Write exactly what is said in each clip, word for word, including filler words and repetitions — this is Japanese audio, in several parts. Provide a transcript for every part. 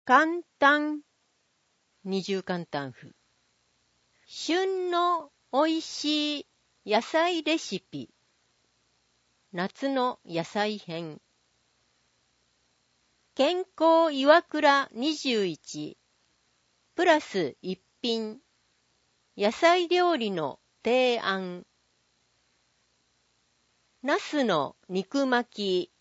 簡単二重簡単符。旬のおいしい野菜レシピ。夏の野菜編。健康岩倉にじゅういちプラス一品野菜料理の提案。ナスの肉巻き。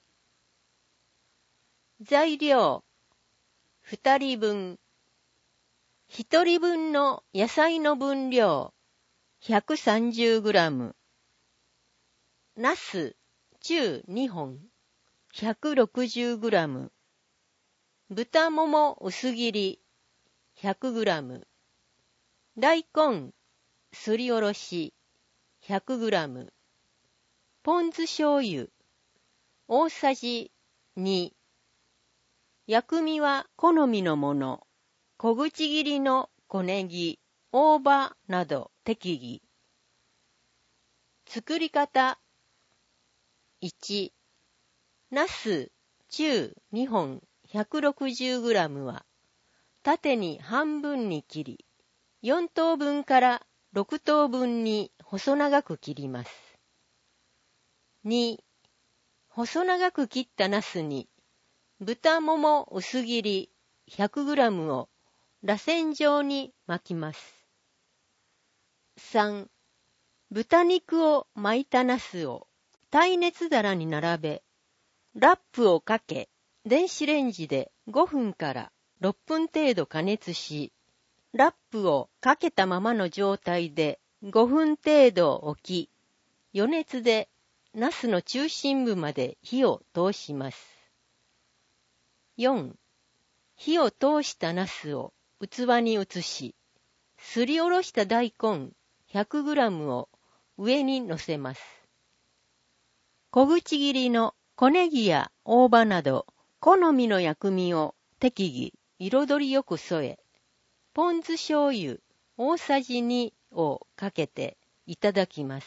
材料ふたりぶん。ひとりぶんの野菜の分量 ひゃくさんじゅうグラム。ナス中にほん ひゃくろくじゅうグラム。豚もも薄切り ひゃくグラム。大根すりおろし ひゃくグラム。ポン酢醤油大さじに。薬味は好みのもの。小口切りの小ネギ、大葉など適宜。作り方。いち. ナス中にほん ひゃくろくじゅうグラム は縦に半分に切り、よんとうぶんからろくとうぶんに細長く切ります。に. 細長く切ったナスに豚もも薄切り ひゃくグラム を螺旋状に巻きます。さん. 豚肉を巻いたナスを耐熱皿に並べ、ラップをかけ、電子レンジでごふんからろっぷん程度加熱し、ラップをかけたままの状態でごふん程度置き、余熱でナスの中心部まで火を通します。よん. 火を通したナスを器に移し、すりおろした大根 ひゃくグラム を上に乗せます。小口切りの小ネギや大葉など好みの薬味を適宜彩りよく添え、ポン酢醤油大さじにをかけていただきます。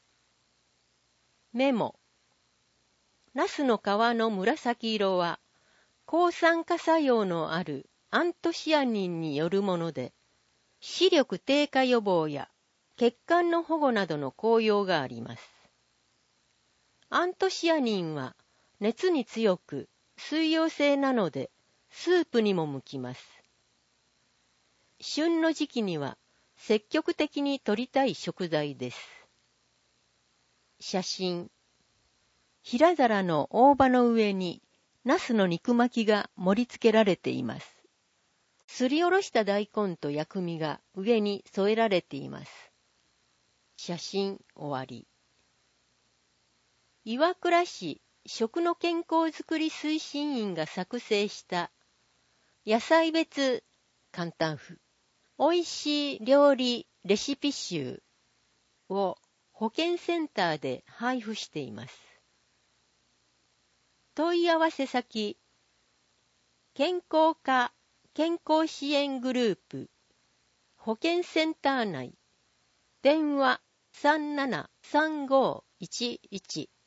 メモ。ナスの皮の紫色は抗酸化作用のあるアントシアニンによるもので、視力低下予防や血管の保護などの効用があります。アントシアニンは熱に強く水溶性なのでスープにも向きます。旬の時期には積極的に摂りたい食材です。写真。平皿の大葉の上にナスの肉巻きが盛り付けられています。すりおろした大根と薬味が上に添えられています。写真終わり。岩倉市食の健康づくり推進員が作成した野菜別簡単符おいしい料理レシピ集を保健センターで配布しています。問い合わせ先、健康課健康支援グループ保健センター内、電話さんななさんごいちいち